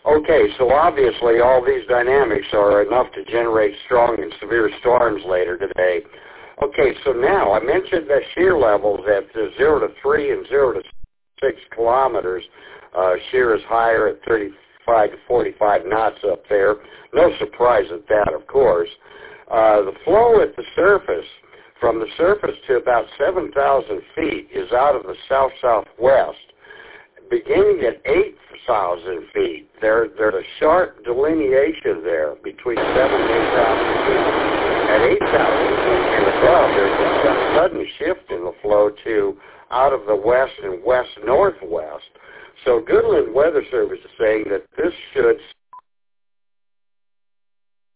Okay, so obviously all these dynamics are enough to generate strong and severe storms later today. Okay, so now I mentioned that shear levels at 0 to 3 and 0 to 6 kilometers. Shear is higher at 35 to 45 knots up there. No surprise at that, of course. The flow at the surface, from the surface to about 7,000 feet, is out of the south-southwest. Beginning at 8,000 feet, there's a sharp delineation there between 7,000 and 8,000 feet. At 8,000 feet and above, there's a sudden shift in the flow to out of the west and west-northwest. So Goodland Weather Service is saying that this should